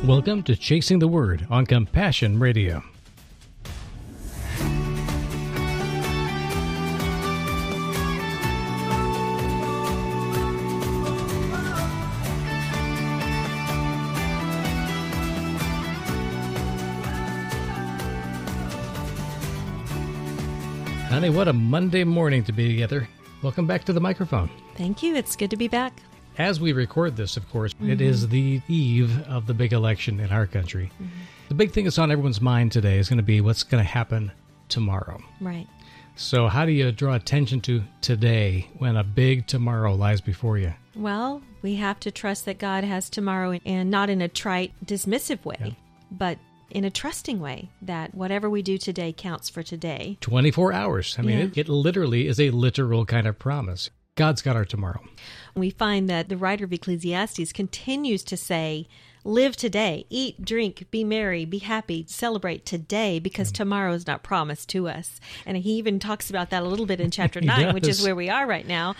Welcome to Chasing the Word on Compassion Radio. Honey, what a Monday morning to be together. Welcome back to the microphone. Thank you. It's good to be back. As we record this, of course, it is the eve of the big election in our country. The big thing that's on everyone's mind today is going to be what's going to happen tomorrow. Right. So how do you draw attention to today when a big tomorrow lies before you? Well, we have to trust that God has tomorrow, and not in a trite, dismissive way, but in a trusting way, that whatever we do today counts for today. 24 hours. I mean, it literally is a literal kind of promise. God's got our tomorrow. We find that the writer of Ecclesiastes continues to say, live today, eat, drink, be merry, be happy, celebrate today, because tomorrow is not promised to us. And he even talks about that a little bit in chapter 9, which is where we are right now.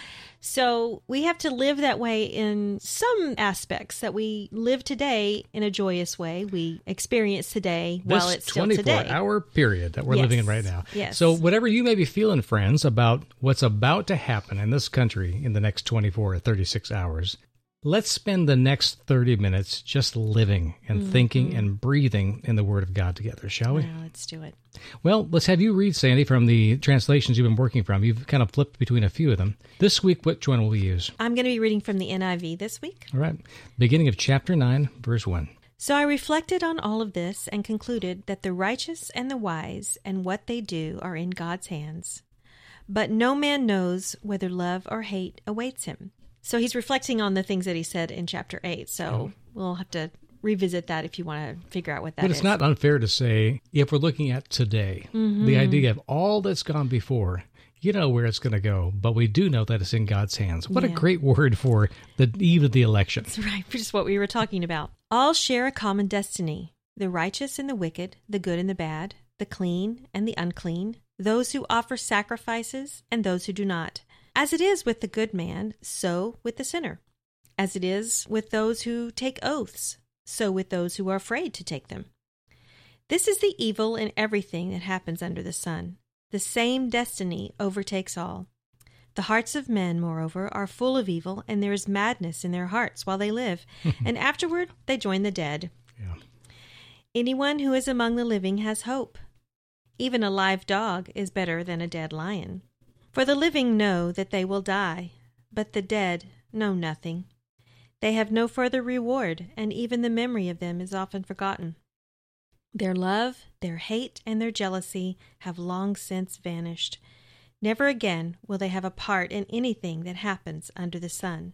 So we have to live that way in some aspects, that we live today in a joyous way. We experience today while it's still today. This 24-hour period that we're living in right now. Yes. So whatever you may be feeling, friends, about what's about to happen in this country in the next 24 or 36 hours, let's spend the next 30 minutes just living and thinking and breathing in the Word of God together, shall we? Yeah, let's do it. Well, let's have you read, Sandy, from the translations you've been working from. You've kind of flipped between a few of them. This week, which one will we use? I'm going to be reading from the NIV this week. All right. Beginning of chapter 9, verse 1. So I reflected on all of this and concluded that the righteous and the wise and what they do are in God's hands. But no man knows whether love or hate awaits him. So he's reflecting on the things that he said in chapter 8. So we'll have to revisit that if you want to figure out what that is. But it's not unfair to say, if we're looking at today, the idea of all that's gone before, you know where it's going to go, but we do know that it's in God's hands. What a great word for the eve of the election. That's right, just what we were talking about. All share a common destiny, the righteous and the wicked, the good and the bad, the clean and the unclean, those who offer sacrifices and those who do not. As it is with the good man, so with the sinner. As it is with those who take oaths, so with those who are afraid to take them. This is the evil in everything that happens under the sun. The same destiny overtakes all. The hearts of men, moreover, are full of evil, and there is madness in their hearts while they live, and afterward they join the dead. Yeah. Anyone who is among the living has hope. Even a live dog is better than a dead lion. For the living know that they will die, but the dead know nothing. They have no further reward, and even the memory of them is often forgotten. Their love, their hate, and their jealousy have long since vanished. Never again will they have a part in anything that happens under the sun.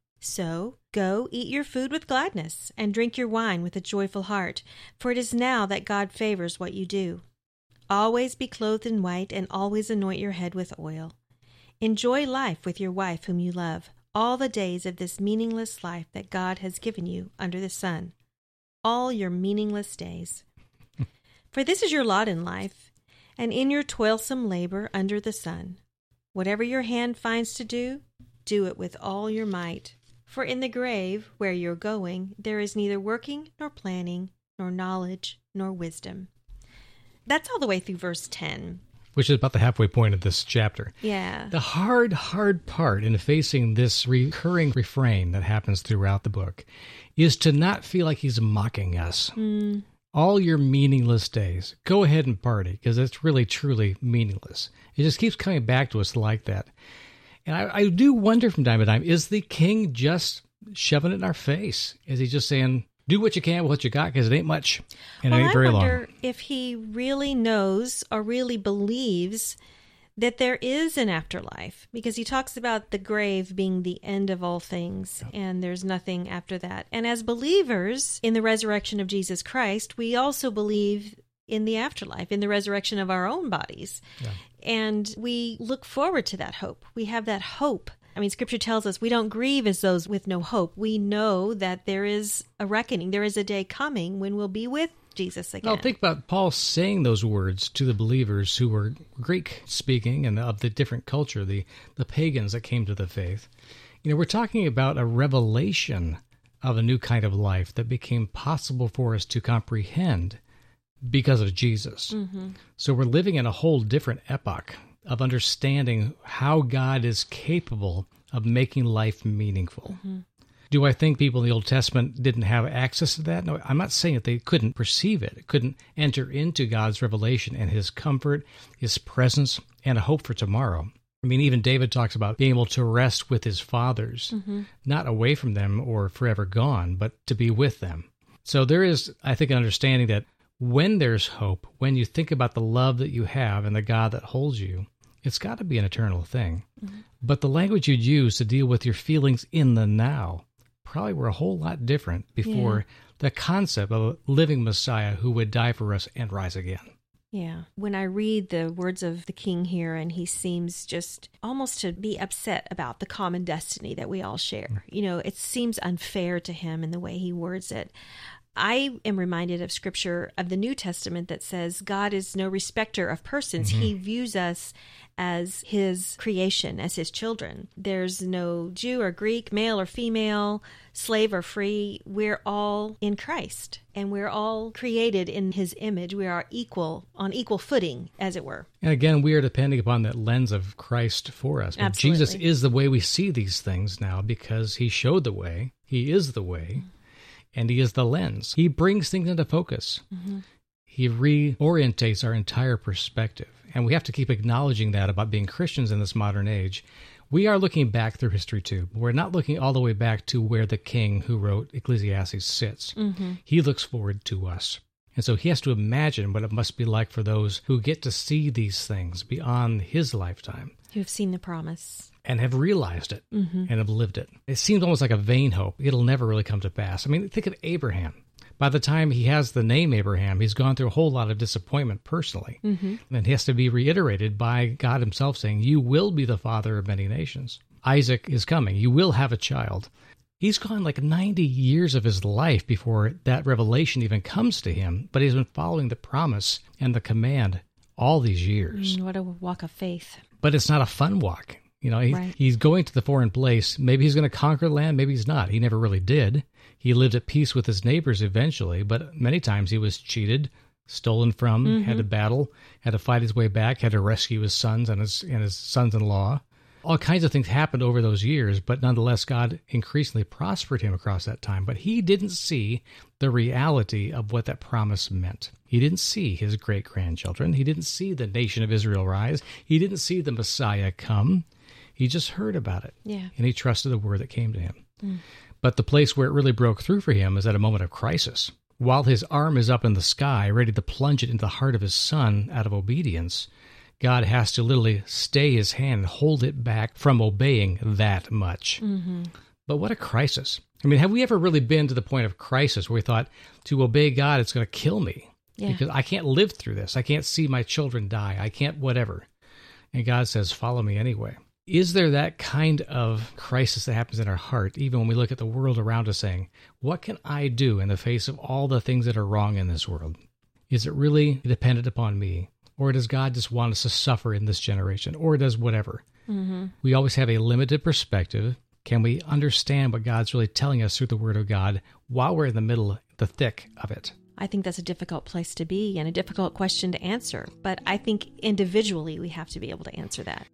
So go eat your food with gladness, and drink your wine with a joyful heart, for it is now that God favors what you do. Always be clothed in white, and always anoint your head with oil. Enjoy life with your wife whom you love, all the days of this meaningless life that God has given you under the sun. All your meaningless days. For this is your lot in life, and in your toilsome labor under the sun. Whatever your hand finds to do, do it with all your might. For in the grave, where you're going, there is neither working, nor planning, nor knowledge, nor wisdom. That's all the way through verse 10. Which is about the halfway point of this chapter. Yeah. The hard part in facing this recurring refrain that happens throughout the book is to not feel like he's mocking us. All your meaningless days. Go ahead and party, because it's really, truly meaningless. It just keeps coming back to us like that. And I do wonder from time to time, is the king just shoving it in our face? Is he just saying, do what you can with what you got, because it ain't much, and it ain't very long. I wonder if he really knows or really believes that there is an afterlife, because he talks about the grave being the end of all things, and there's nothing after that. And as believers in the resurrection of Jesus Christ, we also believe in the afterlife, in the resurrection of our own bodies. Yeah. And we look forward to that hope. We have that hope. I mean, Scripture tells us we don't grieve as those with no hope. We know that there is a reckoning. There is a day coming when we'll be with Jesus again. Well, think about Paul saying those words to the believers who were Greek-speaking and of the different culture, the pagans that came to the faith. You know, we're talking about a revelation of a new kind of life that became possible for us to comprehend because of Jesus. So we're living in a whole different epoch of understanding how God is capable of making life meaningful. Do I think people in the Old Testament didn't have access to that? No, I'm not saying that they couldn't perceive it, couldn't enter into God's revelation and his comfort, his presence, and a hope for tomorrow. I mean, even David talks about being able to rest with his fathers, not away from them or forever gone, but to be with them. So there is, I think, an understanding that when there's hope, when you think about the love that you have and the God that holds you, it's got to be an eternal thing. But the language you'd use to deal with your feelings in the now probably were a whole lot different before the concept of a living Messiah who would die for us and rise again. Yeah. When I read the words of the king here, and he seems just almost to be upset about the common destiny that we all share. You know, it seems unfair to him in the way he words it. I am reminded of scripture of the New Testament that says God is no respecter of persons. He views us as his creation, as his children. There's no Jew or Greek, male or female, slave or free. We're all in Christ, and we're all created in his image. We are equal, on equal footing, as it were. And again, we are depending upon that lens of Christ for us. But Absolutely. Jesus is the way we see these things now because he showed the way. He is the way. And he is the lens. He brings things into focus. He reorientates our entire perspective. And we have to keep acknowledging that about being Christians in this modern age. We are looking back through history too. We're not looking all the way back to where the king who wrote Ecclesiastes sits. He looks forward to us. And so he has to imagine what it must be like for those who get to see these things beyond his lifetime. You have seen the promise. And have realized it and have lived it. It seems almost like a vain hope. It'll never really come to pass. I mean, think of Abraham. By the time he has the name Abraham, he's gone through a whole lot of disappointment personally. And he has to be reiterated by God himself saying, you will be the father of many nations. Isaac is coming. You will have a child. He's gone like 90 years of his life before that revelation even comes to him, but he's been following the promise and the command all these years. What a walk of faith. But it's not a fun walk. You know, he's going to the foreign place. Maybe he's going to conquer land. Maybe he's not. He never really did. He lived at peace with his neighbors eventually, but many times he was cheated, stolen from, had to battle, had to fight his way back, had to rescue his sons and his sons-in-law. All kinds of things happened over those years, but nonetheless, God increasingly prospered him across that time. But he didn't see the reality of what that promise meant. He didn't see his great-grandchildren. He didn't see the nation of Israel rise. He didn't see the Messiah come. He just heard about it, and he trusted the word that came to him. But the place where it really broke through for him is at a moment of crisis. While his arm is up in the sky, ready to plunge it into the heart of his son out of obedience, God has to literally stay his hand and hold it back from obeying that much. But what a crisis. I mean, have we ever really been to the point of crisis where we thought, to obey God, it's going to kill me? Because I can't live through this. I can't see my children die. I can't whatever. And God says, follow me anyway. Is there that kind of crisis that happens in our heart, even when we look at the world around us saying, what can I do in the face of all the things that are wrong in this world? Is it really dependent upon me? Or does God just want us to suffer in this generation? Or does whatever? We always have a limited perspective. Can we understand what God's really telling us through the Word of God while we're in the middle, the thick of it? I think that's a difficult place to be and a difficult question to answer. But I think individually we have to be able to answer that.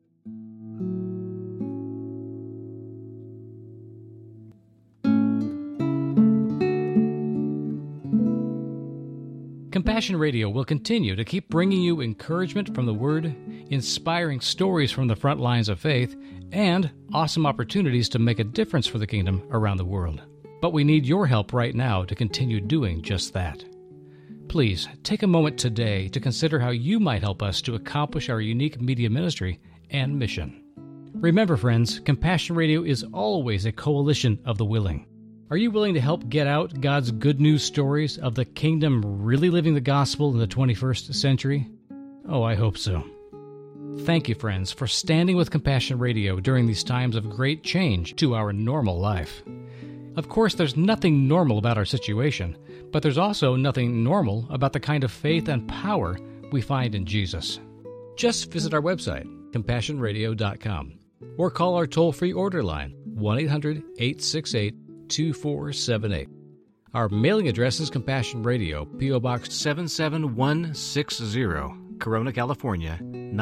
Compassion Radio will continue to keep bringing you encouragement from the Word, inspiring stories from the front lines of faith, and awesome opportunities to make a difference for the kingdom around the world. But we need your help right now to continue doing just that. Please take a moment today to consider how you might help us to accomplish our unique media ministry and mission. Remember, friends, Compassion Radio is always a coalition of the willing. Are you willing to help get out God's good news stories of the kingdom really living the gospel in the 21st century? Oh, I hope so. Thank you, friends, for standing with Compassion Radio during these times of great change to our normal life. Of course, there's nothing normal about our situation, but there's also nothing normal about the kind of faith and power we find in Jesus. Just visit our website, CompassionRadio.com, or call our toll-free order line, 1-800-868-2638. 928-2478. Our mailing address is Compassion Radio, P.O. Box 77160, Corona, California,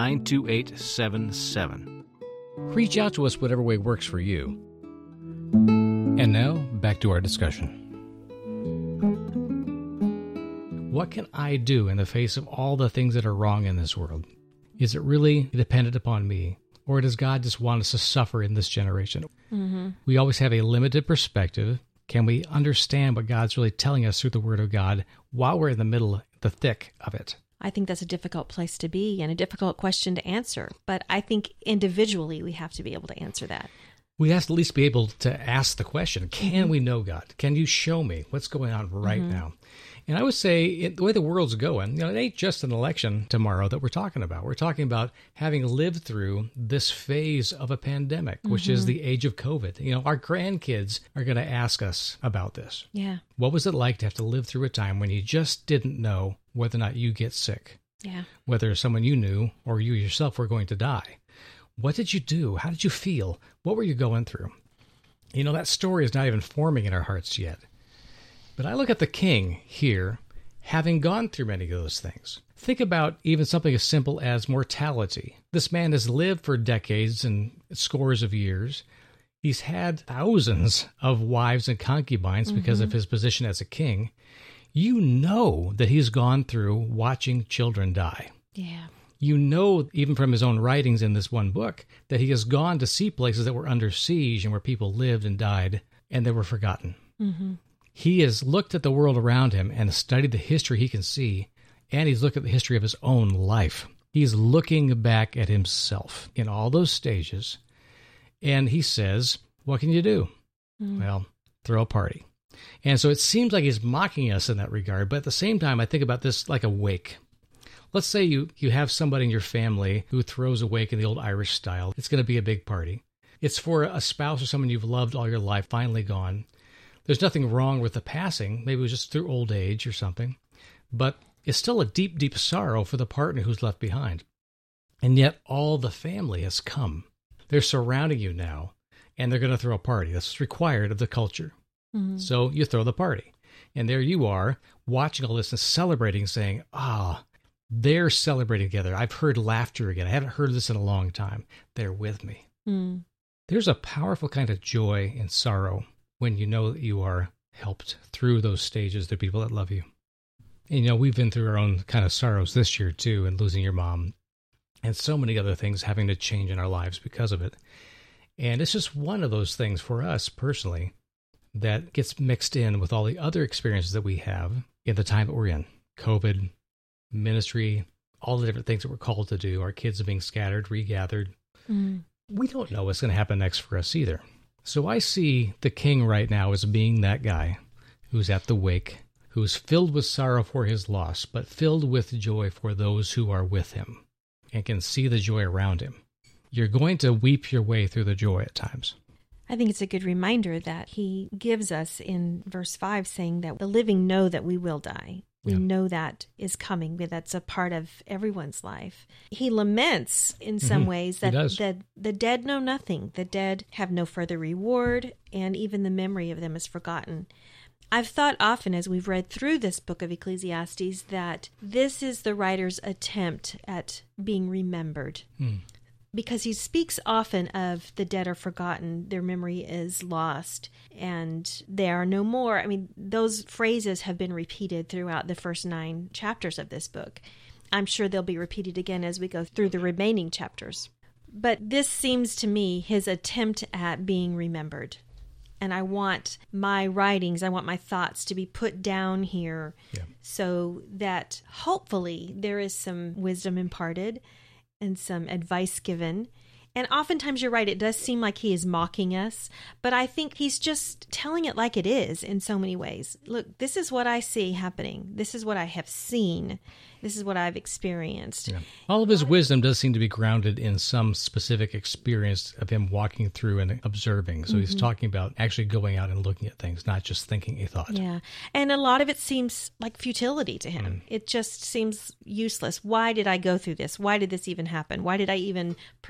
92877. Reach out to us whatever way works for you. And now, back to our discussion. What can I do in the face of all the things that are wrong in this world? Is it really dependent upon me? Or does God just want us to suffer in this generation? Mm-hmm. We always have a limited perspective. Can we understand what God's really telling us through the Word of God while we're in the middle, the thick of it? I think that's a difficult place to be and a difficult question to answer. But I think individually we have to be able to answer that. We have to at least be able to ask the question, can we know God? Can you show me what's going on right now? And I would say the way the world's going, it ain't just an election tomorrow that we're talking about. We're talking about having lived through this phase of a pandemic, which is the age of COVID. Our grandkids are going to ask us about this. Yeah. What was it like to have to live through a time when you just didn't know whether or not you get sick? Yeah. Whether someone you knew or you yourself were going to die. What did you do? How did you feel? What were you going through? That story is not even forming in our hearts yet. But I look at the king here, having gone through many of those things. Think about even something as simple as mortality. This man has lived for decades and scores of years. He's had thousands of wives and concubines because of his position as a king. You know that he's gone through watching children die. Yeah. You know, even from his own writings in this one book, that he has gone to see places that were under siege and where people lived and died, and they were forgotten. Mm-hmm. He has looked at the world around him and studied the history he can see, and he's looked at the history of his own life. He's looking back at himself in all those stages, and he says, what can you do? Well, throw a party. And so it seems like he's mocking us in that regard, but at the same time, I think about this like a wake. Let's say you have somebody in your family who throws a wake in the old Irish style. It's going to be a big party. It's for a spouse or someone you've loved all your life, finally gone. There's nothing wrong with the passing. Maybe it was just through old age or something. But it's still a deep, deep sorrow for the partner who's left behind. And yet all the family has come. They're surrounding you now, and they're going to throw a party. That's what's required of the culture. Mm-hmm. So you throw the party. And there you are, watching all this and celebrating, saying, they're celebrating together. I've heard laughter again. I haven't heard this in a long time. They're with me. Mm. There's a powerful kind of joy and sorrow when you know that you are helped through those stages, the people that love you. And, we've been through our own kind of sorrows this year, too, and losing your mom, and so many other things having to change in our lives because of it. And it's just one of those things for us personally that gets mixed in with all the other experiences that we have in the time that we're in. COVID, ministry, all the different things that we're called to do. Our kids are being scattered, regathered. Mm. We don't know what's going to happen next for us either. So I see the king right now as being that guy who's at the wake, who's filled with sorrow for his loss, but filled with joy for those who are with him and can see the joy around him. You're going to weep your way through the joy at times. I think it's a good reminder that he gives us in verse 5, saying that the living know that we will die. We know that is coming. That's a part of everyone's life. He laments in some ways that the dead know nothing. The dead have no further reward, and even the memory of them is forgotten. I've thought often as we've read through this book of Ecclesiastes that this is the writer's attempt at being remembered. Because he speaks often of the dead are forgotten, their memory is lost, and they are no more. I mean, those phrases have been repeated throughout the first 9 chapters of this book. I'm sure they'll be repeated again as we go through the remaining chapters. But this seems to me his attempt at being remembered. And I want my writings, I want my thoughts to be put down here so that hopefully there is some wisdom imparted and some advice given. And oftentimes, you're right, it does seem like he is mocking us, but I think he's just telling it like it is in so many ways. Look, this is what I see happening. This is what I have seen. This is what I've experienced. Yeah. All of his wisdom does seem to be grounded in some specific experience of him walking through and observing. So he's talking about actually going out and looking at things, not just thinking a thought. Yeah. And a lot of it seems like futility to him. It just seems useless. Why did I go through this? Why did this even happen? Why did I even persist in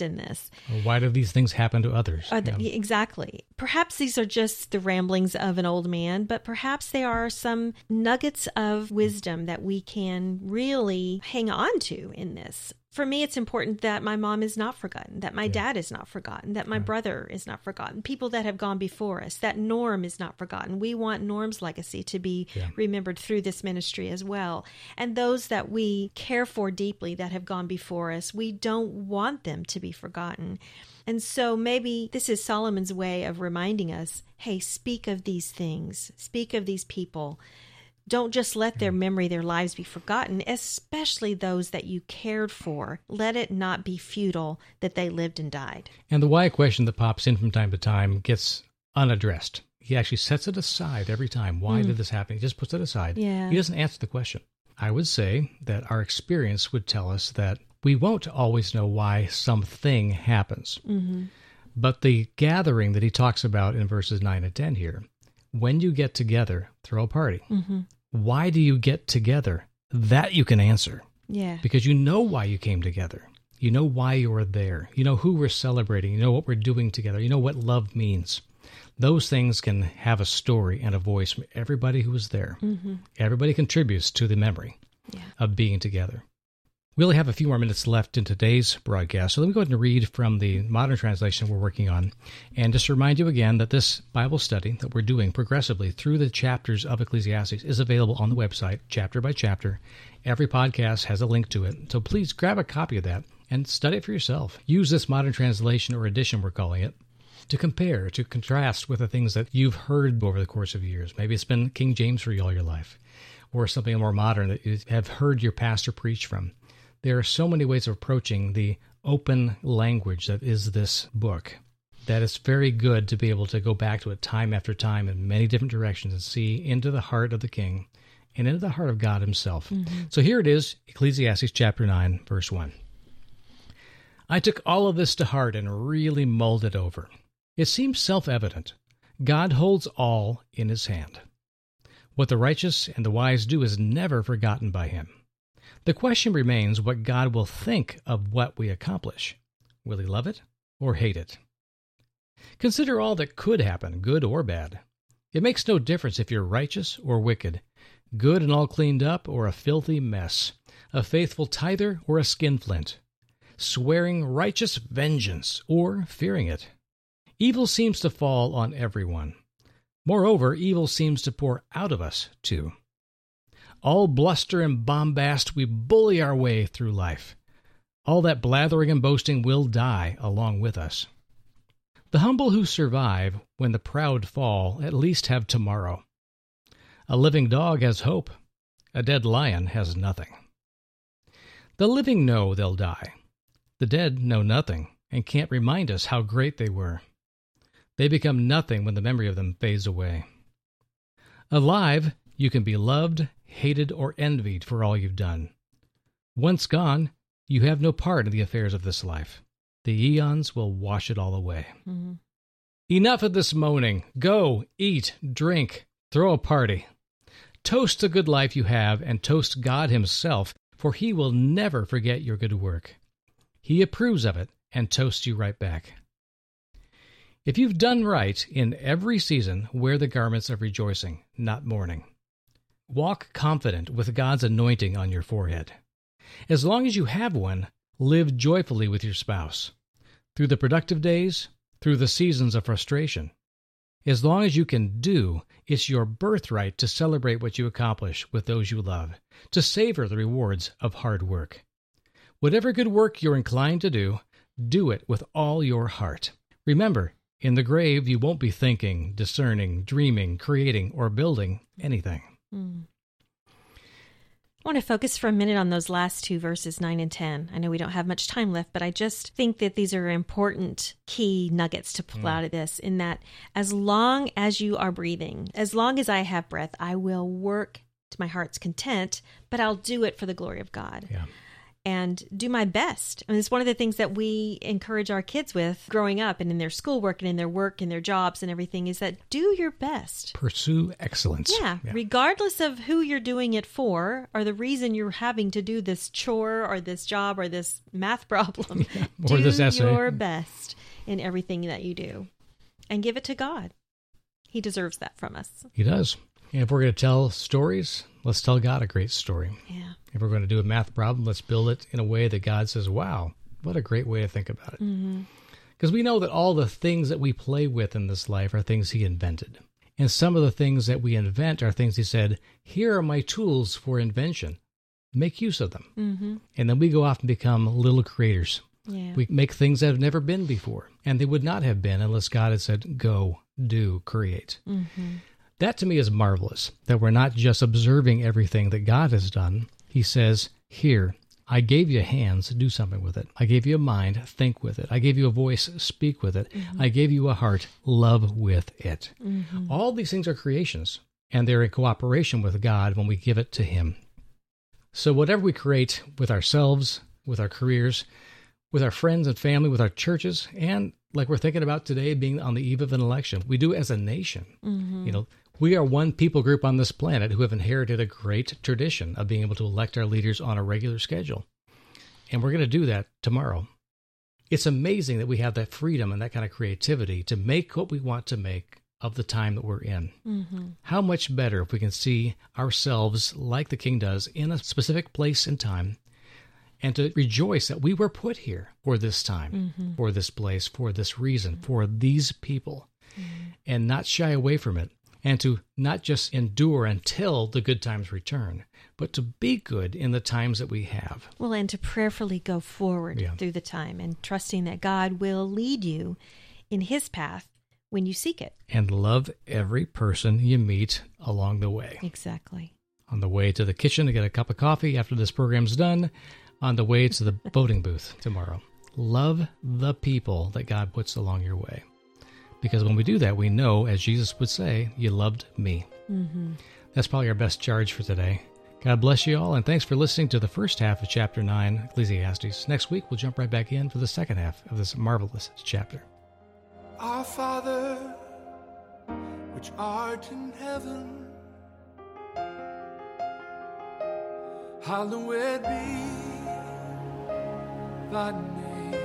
in this. Or why do these things happen to others? Exactly. Perhaps these are just the ramblings of an old man, but perhaps they are some nuggets of wisdom that we can really hang on to in this. For me, it's important that my mom is not forgotten, that my dad is not forgotten, that my brother is not forgotten, people that have gone before us, that Norm is not forgotten. We want Norm's legacy to be remembered through this ministry as well. And those that we care for deeply that have gone before us, we don't want them to be forgotten. And so maybe this is Solomon's way of reminding us, hey, speak of these things, speak of these people. Don't just let their memory, their lives be forgotten, especially those that you cared for. Let it not be futile that they lived and died. And the why question that pops in from time to time gets unaddressed. He actually sets it aside every time. Why did this happen? He just puts it aside. Yeah. He doesn't answer the question. I would say that our experience would tell us that we won't always know why something happens. Mm-hmm. But the gathering that he talks about in verses 9 and 10 here, when you get together, throw a party. Mm-hmm. Why do you get together? That you can answer. Yeah. Because you know why you came together. You know why you were there. You know who we're celebrating. You know what we're doing together. You know what love means. Those things can have a story and a voice from everybody who was there. Mm-hmm. Everybody contributes to the memory of being together. We only have a few more minutes left in today's broadcast, so let me go ahead and read from the modern translation we're working on. And just to remind you again that this Bible study that we're doing progressively through the chapters of Ecclesiastes is available on the website, chapter by chapter. Every podcast has a link to it, so please grab a copy of that and study it for yourself. Use this modern translation or edition, we're calling it, to compare, to contrast with the things that you've heard over the course of years. Maybe it's been King James for you all your life, or something more modern that you have heard your pastor preach from. There are so many ways of approaching the open language that is this book that it's very good to be able to go back to it time after time in many different directions and see into the heart of the king and into the heart of God himself. Mm-hmm. So here it is, Ecclesiastes chapter 9, verse 1. I took all of this to heart and really mulled it over. It seems self-evident. God holds all in his hand. What the righteous and the wise do is never forgotten by him. The question remains what God will think of what we accomplish. Will he love it or hate it? Consider all that could happen, good or bad. It makes no difference if you're righteous or wicked, good and all cleaned up or a filthy mess, a faithful tither or a skinflint, swearing righteous vengeance or fearing it. Evil seems to fall on everyone. Moreover, evil seems to pour out of us, too. All bluster and bombast, we bully our way through life. All that blathering and boasting will die along with us. The humble who survive when the proud fall at least have tomorrow. A living dog has hope. A dead lion has nothing. The living know they'll die. The dead know nothing and can't remind us how great they were. They become nothing when the memory of them fades away. Alive, you can be loved, hated, or envied for all you've done. Once gone, you have no part in the affairs of this life. The eons will wash it all away. Mm-hmm. Enough of this moaning. Go, eat, drink, throw a party. Toast the good life you have, and toast God himself, for he will never forget your good work. He approves of it, and toasts you right back. If you've done right in every season, wear the garments of rejoicing, not mourning. Walk confident with God's anointing on your forehead. As long as you have one, live joyfully with your spouse. Through the productive days, through the seasons of frustration. As long as you can do, it's your birthright to celebrate what you accomplish with those you love, to savor the rewards of hard work. Whatever good work you're inclined to do it with all your heart. Remember, in the grave you won't be thinking, discerning, dreaming, creating, or building anything. I want to focus for a minute on those last two verses, 9 and 10. I know we don't have much time left, but I just think that these are important key nuggets to pull out of this, in that as long as you are breathing, as long as I have breath, I will work to my heart's content, but I'll do it for the glory of God. Yeah. and do my best. I mean, it's one of the things that we encourage our kids with growing up and in their schoolwork and in their work and their jobs and everything is that do your best. Pursue excellence. Yeah, regardless of who you're doing it for or the reason you're having to do this chore or this job or this math problem. Or this essay. Do your best in everything that you do and give it to God. He deserves that from us. He does. And if we're going to tell stories, let's tell God a great story. Yeah. If we're going to do a math problem, let's build it in a way that God says, wow, what a great way to think about it. Because we know that all the things that we play with in this life are things he invented. And some of the things that we invent are things he said, here are my tools for invention. Make use of them. And then we go off and become little creators. Yeah. We make things that have never been before. And they would not have been unless God had said, go, do, create. That to me is marvelous, that we're not just observing everything that God has done. He says, here, I gave you hands, do something with it. I gave you a mind, think with it. I gave you a voice, speak with it. I gave you a heart, love with it. All these things are creations, and they're in cooperation with God when we give it to him. So whatever we create with ourselves, with our careers, with our friends and family, with our churches, and like we're thinking about today being on the eve of an election, we do as a nation. You know, we are one people group on this planet who have inherited a great tradition of being able to elect our leaders on a regular schedule. And we're going to do that tomorrow. It's amazing that we have that freedom and that kind of creativity to make what we want to make of the time that we're in. How much better if we can see ourselves like the King does in a specific place and time, and to rejoice that we were put here for this time, for this place, for this reason, for these people, and not shy away from it, and to not just endure until the good times return, but to be good in the times that we have. Well, and to prayerfully go forward through the time and trusting that God will lead you in his path when you seek it. And love every person you meet along the way. Exactly. On the way to the kitchen to get a cup of coffee after this program's done, on the way to the voting booth tomorrow. Love the people that God puts along your way. Because when we do that, we know, as Jesus would say, you loved me. That's probably our best charge for today. God bless you all, and thanks for listening to the first half of Chapter 9, Ecclesiastes. Next week, we'll jump right back in for the second half of this marvelous chapter. Our Father, which art in heaven, hallowed be thy name.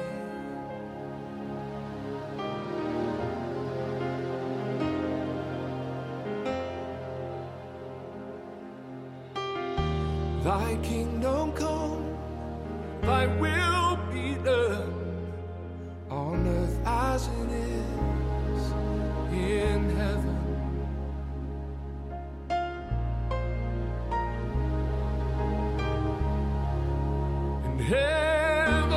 Thy kingdom come, thy will be done, on earth as it is in heaven. In heaven,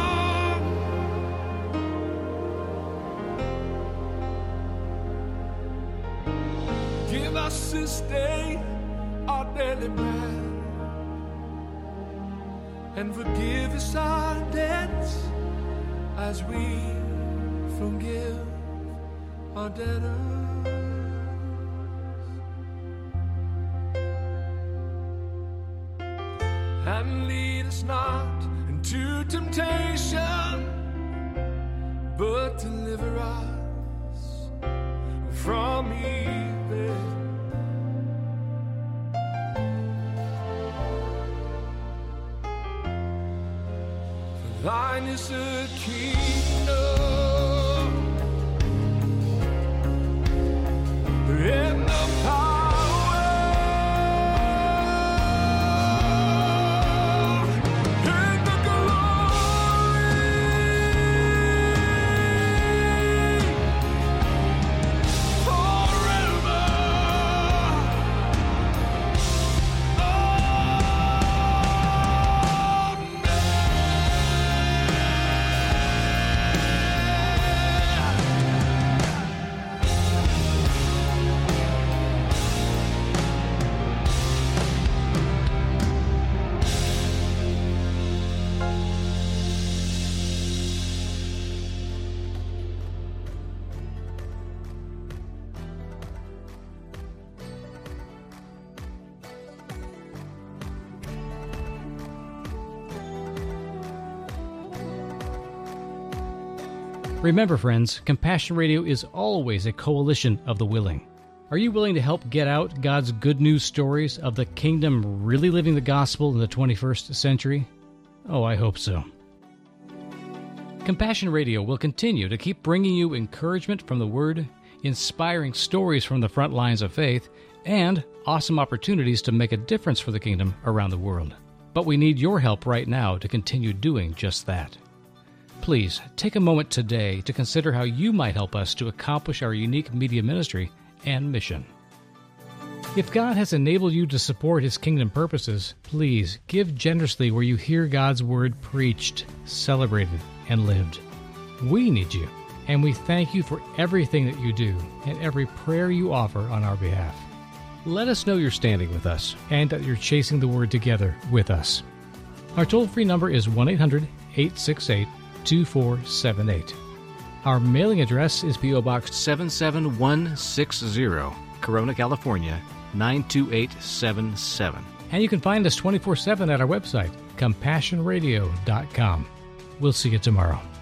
give us this day our daily bread, and forgive us our debts as we forgive our debtors. And lead us not into temptation, but deliver us from evil. Thine is the kingdom and the power and the glory forever. Amen. Remember, friends, Compassion Radio is always a coalition of the willing. Are you willing to help get out God's good news stories of the kingdom really living the gospel in the 21st century? Oh, I hope so. Compassion Radio will continue to keep bringing you encouragement from the Word, inspiring stories from the front lines of faith, and awesome opportunities to make a difference for the kingdom around the world. But we need your help right now to continue doing just that. Please take a moment today to consider how you might help us to accomplish our unique media ministry and mission. If God has enabled you to support His kingdom purposes, please give generously where you hear God's word preached, celebrated, and lived. We need you, and we thank you for everything that you do and every prayer you offer on our behalf. Let us know you're standing with us and that you're chasing the word together with us. Our toll-free number is 1-800-868-2478. Our mailing address is P.O. Box 77160, Corona, California, 92877. And you can find us 24/7 at our website, CompassionRadio.com. We'll see you tomorrow.